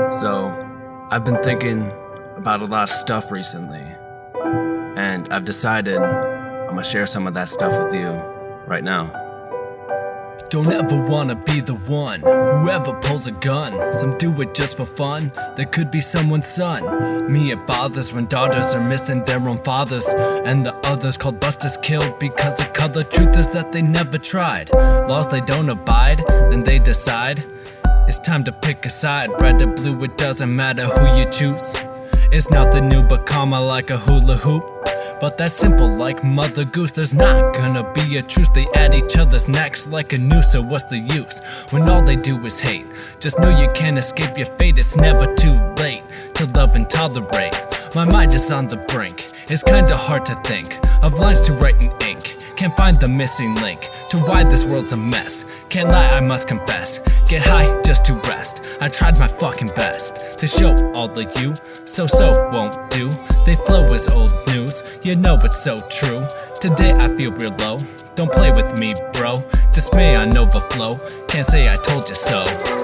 So, I've been thinking about a lot of stuff recently, and I've decided I'm gonna share some of that stuff with you right now. Don't ever wanna be the one whoever pulls a gun. Some do it just for fun, that could be someone's son. Me, it bothers when daughters are missing their own fathers, and the others called busters killed because of color. Truth is that they never tried. Laws they don't abide, then they decide it's time to pick a side. Red or blue, it doesn't matter who you choose. It's nothing new but karma like a hula hoop. But that's simple like Mother Goose. There's not gonna be a truce. They at each other's necks like a noose. So what's the use when all they do is hate? Just know you can't escape your fate. It's never too late to love and tolerate. My mind is on the brink. It's kinda hard to think of lines to write in ink. Can't find the missing link to why this world's a mess. Can't lie, I must confess. Get high just to rest. I tried my fucking best to show all of you. So won't do. They flow as old news. You know it's so true. Today I feel real low. Don't play with me, bro. Dismay on overflow. Can't say I told you so.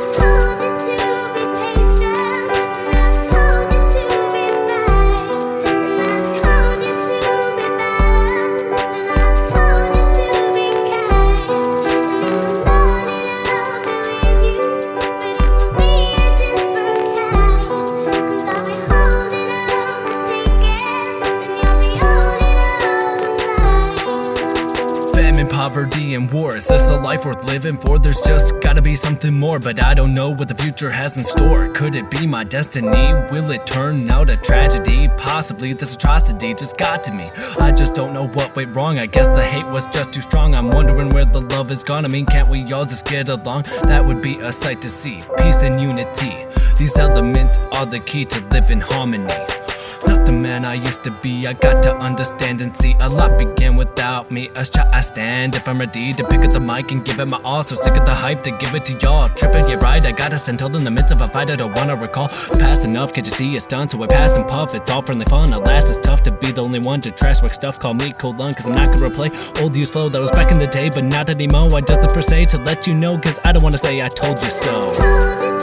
Famine, poverty, and war. Is this a life worth living for? There's just gotta be something more, but I don't know what the future has in store. Could it be my destiny? Will it turn out a tragedy? Possibly this atrocity just got to me. I just don't know what went wrong. I guess the hate was just too strong. I'm wondering where the love is gone. I mean, can't we all just get along? That would be a sight to see. Peace and unity. These elements are the key to live in harmony. Not the man I used to be. I got to understand and see. A lot began without me. As shall I stand if I'm ready to pick up the mic and give it my all. So sick of the hype to give it to y'all. Tripping, yeah right, I gotta stand tall in the midst of a fight I don't wanna recall. Past enough, can't you see it's done? So I pass and puff, it's all friendly fun. Alas, it's tough to be the only one to trash work stuff. Call me cold lung, cause I'm not gonna replay old used flow that was back in the day, but not anymore. I just the per se to let you know, cause I don't wanna say I told you so.